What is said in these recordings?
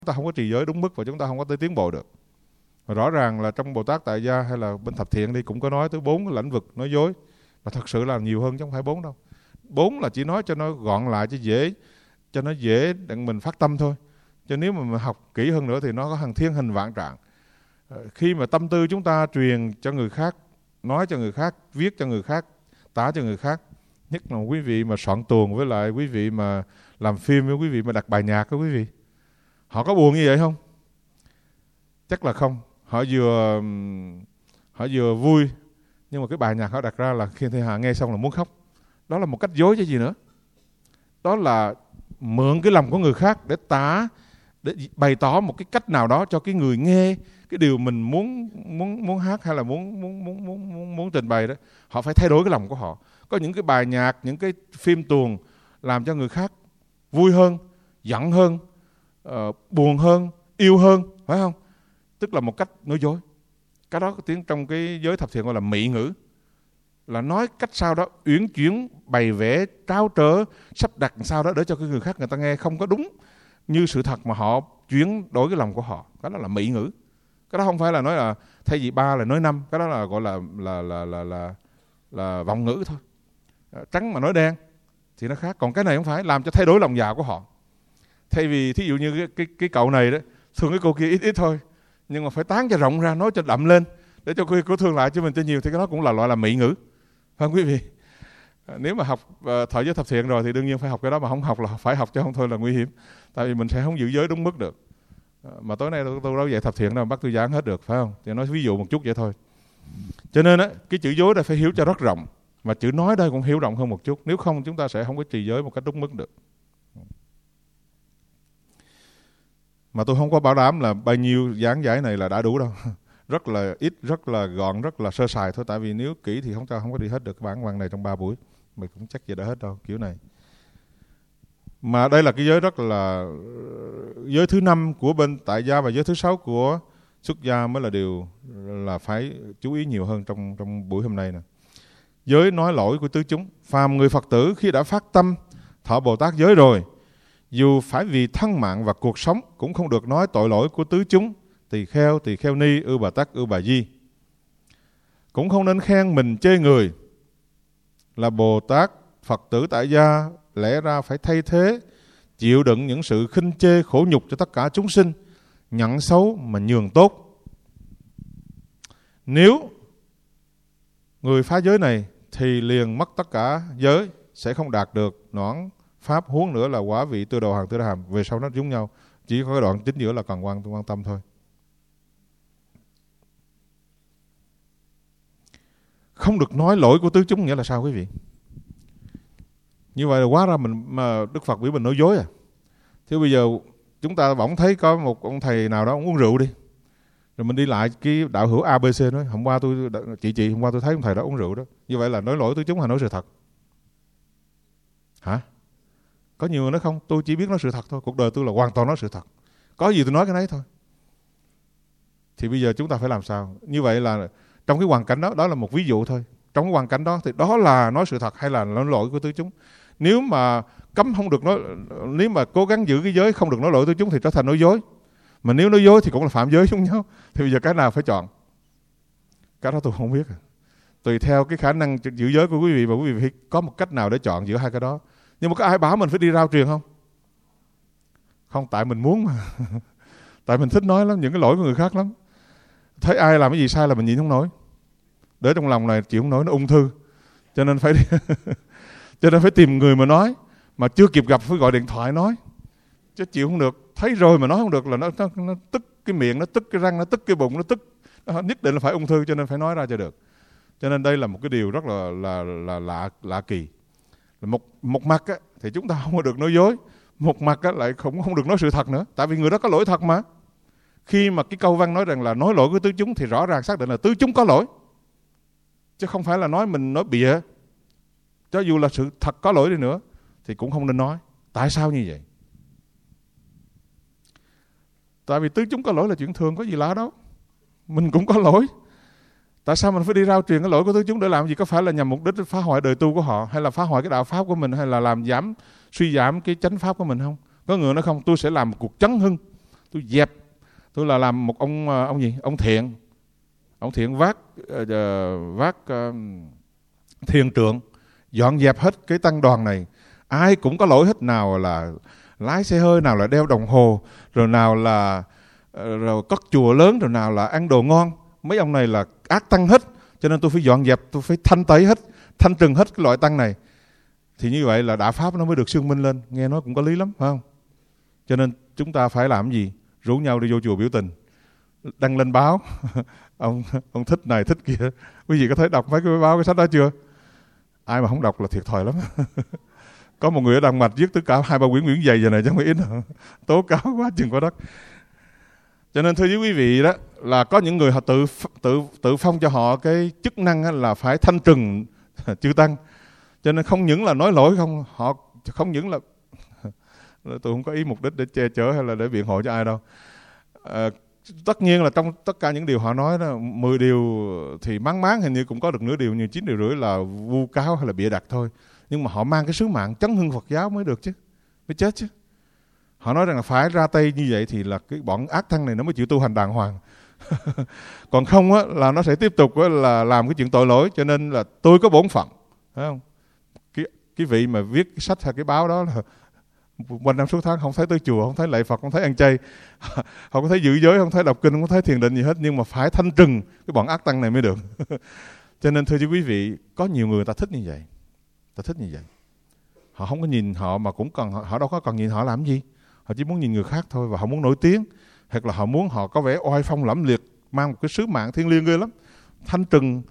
ta không có trì giới đúng mức và chúng ta không có tới tiến bộ được. Và rõ ràng là trong Bồ Tát Tại Gia hay là bên Thập Thiện đi cũng có nói tới 4 cái lĩnh vực nói dối, và thật sự là nhiều hơn chứ không phải 4 đâu. 4 là chỉ nói cho nó gọn lại cho nó dễ để mình phát tâm thôi. Cho nếu mà học kỹ hơn nữa thì nó có hàng thiên hình vạn trạng. Khi mà tâm tư chúng ta truyền cho người khác, nói cho người khác, viết cho người khác, tả cho người khác, nhất là quý vị mà soạn tuồng với lại quý vị mà làm phim với quý vị mà đặt bài nhạc với quý vị, họ có buồn như vậy không? Chắc là không. Họ vừa vui, nhưng mà cái bài nhạc họ đặt ra là khi Thiên Hạ nghe xong là muốn khóc. Đó là một cách dối chứ gì nữa. Đó là mượn cái lòng của người khác để bày tỏ một cái cách nào đó cho cái người nghe cái điều mình muốn hát hay là muốn trình bày đó. Họ phải thay đổi cái lòng của họ. Có những cái bài nhạc, những cái phim tuồng làm cho người khác vui hơn, giận hơn, buồn hơn, yêu hơn, phải không? Tức là một cách nói dối. Cái đó có tiếng trong cái giới Thập Thiện gọi là mị ngữ, là nói cách sao đó uyển chuyển, bày vẽ, tráo trở, sắp đặt sao đó để cho cái người khác người ta nghe không có đúng như sự thật mà họ chuyển đổi cái lòng của họ. Cái đó là mị ngữ. Cái đó không phải là nói là thay vì 3 là nói 5, cái đó là gọi là vọng ngữ thôi. Trắng mà nói đen thì nó khác. Còn cái này không phải, làm cho thay đổi lòng dạ của họ. Thay vì thí dụ như cái cậu này đó thương cái cô kia ít thôi, nhưng mà phải tán cho rộng ra, nói cho đậm lên để cho cô thương lại cho mình cho nhiều, thì cái đó cũng là loại là mị ngữ, phải không quý vị? Nếu mà học thọ giới Thập Thiện rồi thì đương nhiên phải học cái đó, mà không học là phải học chứ không thôi là nguy hiểm. Tại vì mình sẽ không giữ giới đúng mức được. Mà tối nay tôi đâu dạy Thập Thiện đâu, bắt tôi giảng hết được, phải không? Thì nói ví dụ một chút vậy thôi. Cho nên á, cái chữ dối đây phải hiểu cho rất rộng, mà chữ nói đây cũng hiểu rộng hơn một chút. Nếu không chúng ta sẽ không có trì giới một cách đúng mức được. Mà tôi không có bảo đảm là bao nhiêu giảng giải này là đã đủ đâu. Rất là ít, rất là gọn, rất là sơ sài thôi. Tại vì nếu kỹ thì không có đi hết được cái bản văn này trong 3 buổi. Mình cũng chắc gì đã hết đâu, kiểu này. Mà đây là cái giới rất là giới thứ 5 của bên Tại Gia, và giới thứ 6 của Xuất Gia mới là điều là phải chú ý nhiều hơn trong buổi hôm nay nè. Giới nói lỗi của tứ chúng. Phàm người Phật tử khi đã phát tâm thọ Bồ Tát giới rồi, dù phải vì thân mạng và cuộc sống cũng không được nói tội lỗi của tứ chúng, tỳ kheo ni, ư bà tắc, ư bà di. Cũng không nên khen mình chê người. Là Bồ Tát Phật tử Tại Gia lẽ ra phải thay thế, chịu đựng những sự khinh chê khổ nhục cho tất cả chúng sinh, nhận xấu mà nhường tốt. Nếu người phá giới này thì liền mất tất cả giới, sẽ không đạt được noãn pháp, huống nữa là quả vị tư đồ hàng tư đà hàm. Về sau nó giống nhau, chỉ có cái đoạn chính giữa là cần quan tâm thôi. Không được nói lỗi của tứ chúng nghĩa là sao quý vị? Như vậy là quá ra mà Đức Phật biểu mình nói dối à? Thế bây giờ chúng ta bỗng thấy có một ông thầy nào đó ông uống rượu đi, rồi mình đi lại cái đạo hữu ABC nói hôm qua tôi thấy ông thầy đó uống rượu đó. Như vậy là nói lỗi tứ chúng hay nói sự thật? Hả? Có nhiều người nói không, tôi chỉ biết nói sự thật thôi, cuộc đời tôi là hoàn toàn nói sự thật, có gì tôi nói cái đấy thôi. Thì bây giờ chúng ta phải làm sao? Như vậy là trong cái hoàn cảnh đó, đó là một ví dụ thôi. Trong cái hoàn cảnh đó thì đó là nói sự thật hay là nói lỗi của tứ chúng? Nếu mà cấm không được nói, nếu mà cố gắng giữ cái giới không được nói lỗi tứ chúng thì trở thành nói dối. Mà nếu nói dối thì cũng là phạm giới giống nhau. Thì bây giờ cái nào phải chọn? Cái đó tôi không biết. Tùy theo cái khả năng giữ giới của quý vị, và quý vị phải có một cách nào để chọn giữa hai cái đó. Nhưng mà có ai bảo mình phải đi rao truyền không? Không, tại mình muốn mà. Tại mình thích nói lắm, những cái lỗi của người khác lắm. Thấy ai làm cái gì sai là mình nhịn không nổi. Để trong lòng này chịu không nổi, nó ung thư. Cho nên phải tìm người mà nói. Mà chưa kịp gặp phải gọi điện thoại nói. Chứ chịu không được. Thấy rồi mà nói không được là nó tức cái miệng, nó tức cái răng, nó tức cái bụng, nó tức. Nó nhất định là phải ung thư, cho nên phải nói ra cho được. Cho nên đây là một cái điều rất là lạ kỳ. Một mặt á, thì chúng ta không có được nói dối. Một mặt á, lại không được nói sự thật nữa. Tại vì người đó có lỗi thật mà. Khi mà cái câu văn nói rằng là nói lỗi của tứ chúng thì rõ ràng xác định là tứ chúng có lỗi. Chứ không phải là nói mình nói bịa. Cho dù là sự thật có lỗi đi nữa thì cũng không nên nói. Tại sao như vậy? Tại vì tứ chúng có lỗi là chuyện thường, có gì lạ đâu. Mình cũng có lỗi. Tại sao mình phải đi rao truyền cái lỗi của tứ chúng để làm gì? Có phải là nhằm mục đích phá hoại đời tu của họ, hay là phá hoại cái đạo pháp của mình, hay là làm suy giảm cái chánh pháp của mình không? Có người nói không, tôi sẽ làm một cuộc chấn hưng, tôi dẹp, tôi là làm một ông gì, ông thiện vác thiền trượng, dọn dẹp hết cái tăng đoàn này. Ai cũng có lỗi hết, nào là lái xe hơi, nào là đeo đồng hồ, rồi nào là rồi cất chùa lớn, rồi nào là ăn đồ ngon. Mấy ông này là ác tăng hết, cho nên tôi phải dọn dẹp, tôi phải thanh tẩy hết, thanh trừng hết cái loại tăng này. Thì như vậy là đạo pháp nó mới được xương minh lên. Nghe nói cũng có lý lắm, phải không? Cho nên chúng ta phải làm gì? Rủ nhau đi vô chùa biểu tình, đăng lên báo ông thích này thích kia. Quý vị có thấy đọc mấy cái báo, cái sách đó chưa? Ai mà không đọc là thiệt thòi lắm. Có một người ở Đan Mạch viết tất cả 2-3 quyển dày vậy này chứ không phải ít đâu. Tố cáo quá chừng quá đất. Cho nên thưa với quý vị đó, là có những người họ tự phong cho họ cái chức năng là phải thanh trừng chư tăng. Cho nên không những là nói lỗi không, họ không những là tôi không có ý mục đích để che chở hay là để biện hộ cho ai đâu. Tất nhiên là trong tất cả những điều họ nói đó, 10 điều thì máng hình như cũng có được nửa điều, như 9 điều rưỡi là vu cáo hay là bịa đặt thôi. Nhưng mà họ mang cái sứ mạng chấn hưng Phật giáo mới được chứ, mới chết chứ. Họ nói rằng là phải ra tay như vậy thì là cái bọn ác tăng này nó mới chịu tu hành đàng hoàng. Còn không á, là nó sẽ tiếp tục á, là làm cái chuyện tội lỗi. Cho nên là tôi có bổn phận, phải không? Cái vị mà viết cái sách hay cái báo đó là quanh năm suốt tháng không thấy tới chùa, không thấy lạy Phật, không thấy ăn chay, không có thấy giữ giới, không thấy đọc kinh, không có thấy thiền định gì hết. Nhưng mà phải thanh trừng cái bọn ác tăng này mới được. Cho nên thưa với quý vị, có nhiều người ta thích như vậy. Ta thích như vậy. Họ không có nhìn họ mà cũng cần, họ đâu có cần nhìn họ làm gì. Họ chỉ muốn nhìn người khác thôi, và họ muốn nổi tiếng, hoặc là họ muốn họ có vẻ oai phong lẫm liệt, mang một cái sứ mạng thiêng liêng ghê lắm, thanh trừng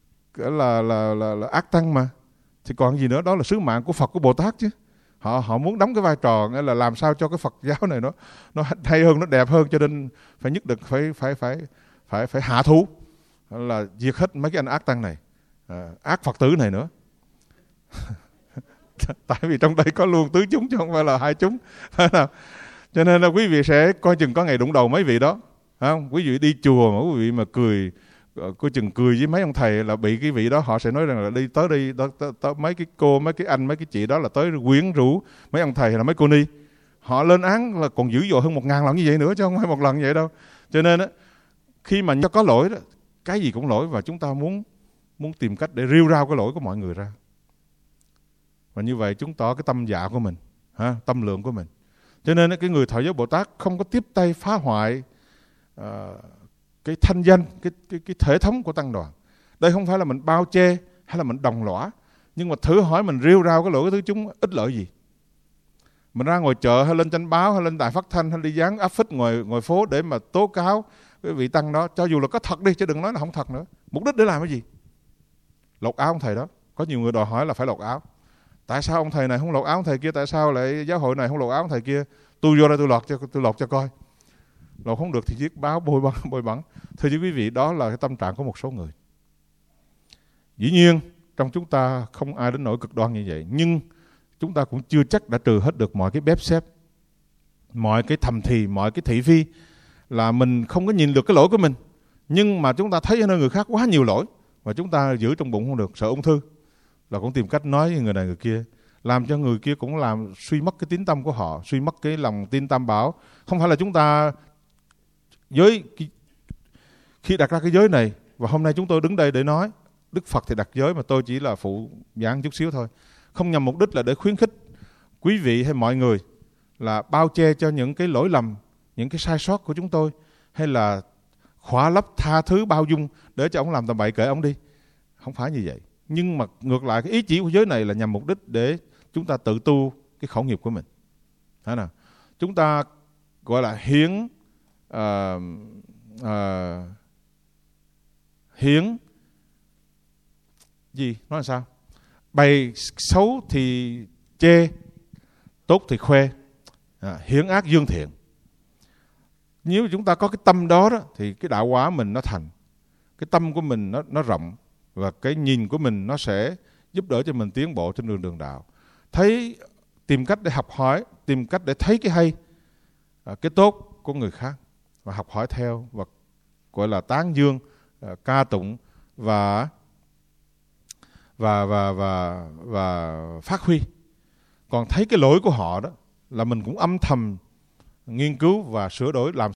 là ác tăng mà. Thì còn gì nữa, đó là sứ mạng của Phật, của Bồ Tát chứ. Họ muốn đóng cái vai trò nghĩa là làm sao cho cái Phật giáo này nó hay hơn, nó đẹp hơn, cho nên phải nhất định phải hạ thú, là diệt hết mấy cái anh ác tăng này, ác Phật tử này nữa. Tại vì trong đây có luôn tứ chúng chứ không phải là hai chúng. Cho nên là quý vị sẽ coi chừng có ngày đụng đầu mấy vị đó, không? Quý vị đi chùa mà quý vị mà cười, coi chừng cười với mấy ông thầy là bị cái vị đó, họ sẽ nói rằng là đi tới đây tới mấy cái cô, mấy cái anh, mấy cái chị đó là tới quyến rũ mấy ông thầy hay là mấy cô ni. Họ lên án là còn dữ dội hơn 1000 lần như vậy nữa, chứ không phải một lần như vậy đâu. Cho nên á, khi mà có lỗi đó, cái gì cũng lỗi, và chúng ta muốn tìm cách để rêu rao cái lỗi của mọi người ra. Và như vậy chúng tỏ cái tâm dạ của mình, tâm lượng của mình. Cho nên cái người Thọ Giới Bồ Tát không có tiếp tay phá hoại cái thanh danh, cái thể thống của tăng đoàn. Đây không phải là mình bao che hay là mình đồng lõa, nhưng mà thử hỏi mình rêu rao cái lỗi của thứ chúng ích lợi gì? Mình ra ngoài chợ hay lên tranh báo hay lên đài phát thanh hay đi dán áp phích ngoài phố để mà tố cáo cái vị tăng đó, cho dù là có thật đi chứ đừng nói là không thật nữa. Mục đích để làm cái gì? Lột áo ông thầy đó. Có nhiều người đòi hỏi là phải lột áo. Tại sao ông thầy này không lột áo ông thầy kia? Tại sao lại giáo hội này không lột áo ông thầy kia? Tôi vô đây tôi lột cho coi. Lột không được thì viết báo bôi bẩn. Thưa quý vị, đó là cái tâm trạng của một số người. Dĩ nhiên trong chúng ta không ai đến nỗi cực đoan như vậy, nhưng chúng ta cũng chưa chắc đã trừ hết được mọi cái bếp xếp, mọi cái thầm thì, mọi cái thị phi, là mình không có nhìn được cái lỗi của mình, nhưng mà chúng ta thấy ở nơi người khác quá nhiều lỗi và chúng ta giữ trong bụng không được, sợ ung thư, là cũng tìm cách nói với người này người kia, làm cho người kia cũng làm suy mất cái tín tâm của họ, suy mất cái lòng tin tam bảo. Không phải là chúng ta khi đặt ra cái giới này, và hôm nay chúng tôi đứng đây để nói Đức Phật thì đặt giới mà tôi chỉ là phụ giảng chút xíu thôi, không nhằm mục đích là để khuyến khích quý vị hay mọi người là bao che cho những cái lỗi lầm, những cái sai sót của chúng tôi, hay là khỏa lấp tha thứ bao dung để cho ông làm tầm bậy kệ ông đi. Không phải như vậy. Nhưng mà ngược lại, cái ý chỉ của giới này là nhằm mục đích để chúng ta tự tu cái khẩu nghiệp của mình. Thế nào? Chúng ta gọi là hiến gì? Nói là sao? Bày xấu thì chê, tốt thì khoe, hiến ác dương thiện. Nếu chúng ta có cái tâm đó, thì cái đạo hóa mình nó thành. Cái tâm của mình nó rộng, và cái nhìn của mình nó sẽ giúp đỡ cho mình tiến bộ trên đường đạo. Tìm cách để học hỏi, tìm cách để thấy cái hay, cái tốt của người khác và học hỏi theo, và gọi là tán dương, ca tụng và phát huy. Còn thấy cái lỗi của họ đó là mình cũng âm thầm nghiên cứu và sửa đổi làm